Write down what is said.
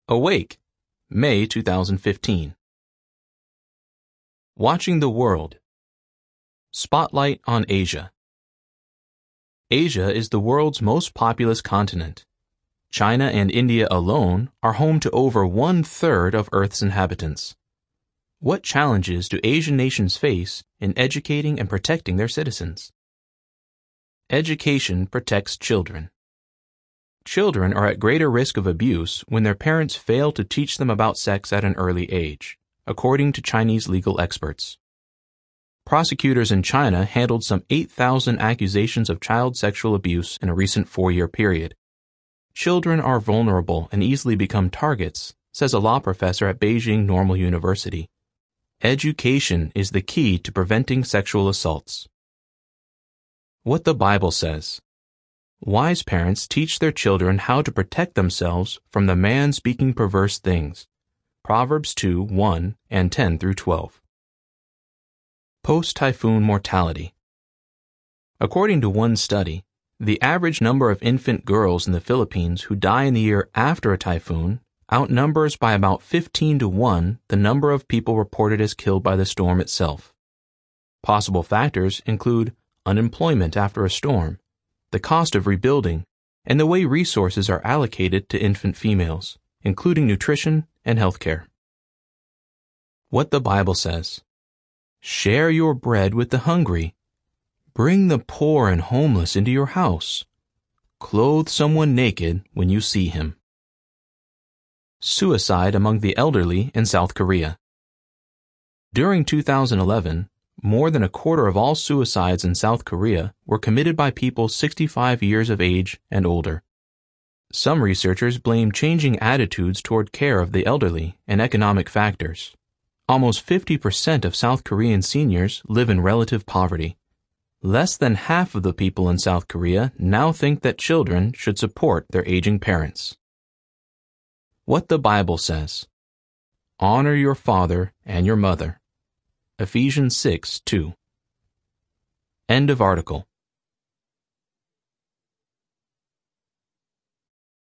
Awake, May 2015. Watching the World. Spotlight on Asia. Asia is the world's most populous continent. China and India alone are home to over 1/3 of Earth's inhabitants. What challenges do Asian nations face in educating and protecting their citizens? Education protects children. Children are at greater risk of abuse when their parents fail to teach them about sex at an early age, according to Chinese legal experts. Prosecutors in China handled some 8,000 accusations of child sexual abuse in a recent 4-year period. Children are vulnerable and easily become targets, says a law professor at Beijing Normal University. Education is the key to preventing sexual assaults. What the Bible says. Wise parents teach their children how to protect themselves from the man speaking perverse things. Proverbs 2:1 and 10 through 12. Post-typhoon mortality. According to one study, the average number of infant girls in the Philippines who die in the year after a typhoon outnumbers by about 15-1 the number of people reported as killed by the storm itself. Possible factors include unemployment after a storm, the cost of rebuilding, and the way resources are allocated to infant females, including nutrition and healthcare. What the Bible says. Share your bread with the hungry. Bring the poor and homeless into your house. Clothe someone naked when you see him. Suicide among the elderly in South Korea. During 2011, more than a quarter of all suicides in South Korea were committed by people 65 years of age and older. Some researchers blame changing attitudes toward care of the elderly and economic factors. Almost 50% of South Korean seniors live in relative poverty. Less than half of the people in South Korea now think that children should support their aging parents. What the Bible says. Honor your father and your mother. Ephesians 6:2. End of article.